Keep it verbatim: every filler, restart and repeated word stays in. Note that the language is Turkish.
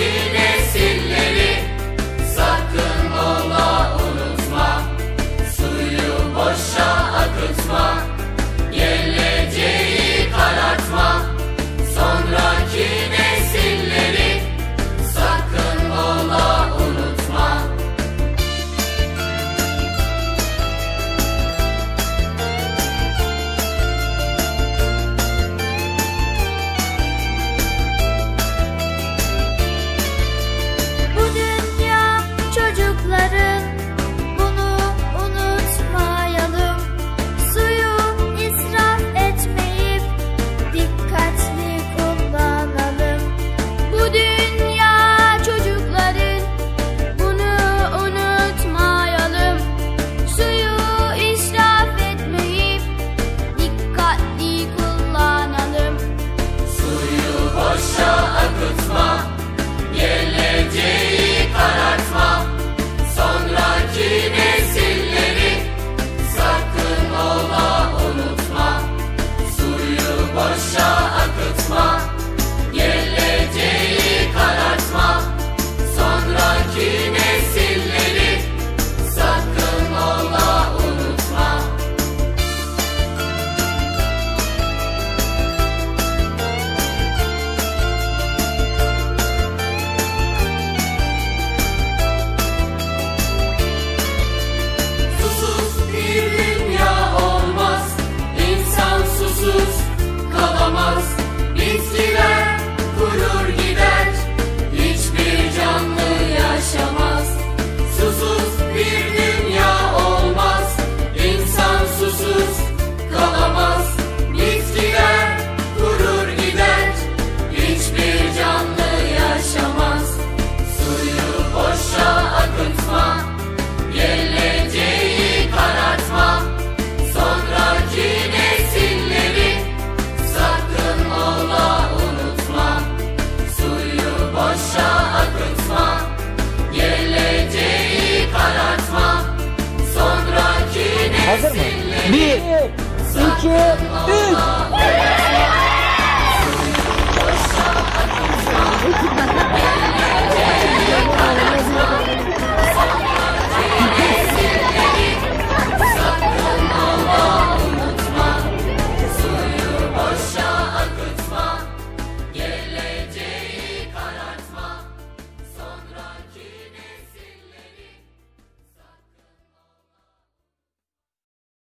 sonraki nesilleri sakın ola unutma. Suyu boşa akıtma, geleceği karartma. Sonraki nesilleri sakın ola unutma. Bu dünya çocukların, bunu unutmayalım. Suyu israf etmeyip dikkatli kullanalım. Bu dünya çocukların, bunu unutmayalım. Suyu israf etmeyip dikkatli kullanalım. Suyu boşa akıtma, geleceği karartma. Sonraki nesilleri sakın ola unutma. Suyu boşa akıtma, geleceği karartma. Sonraki nesilleri sakın ola unutma. Susuz bir dünya olmaz, insan susuz kalamaz. Bitkiler kurur gider, hiçbir canlı yaşamaz. Susuz bir dünya olmaz, insan susuz kalamaz. Bitkiler kurur gider, hiçbir canlı yaşamaz. Suyu boşa akıtma, geleceği karartma. Sonraki nesilleri sakın ola unutma. Suyu boşa akıtma, geleceği karartma. Sonraki Hazır mı? nesilleri Bir, iki, sakın üç. ola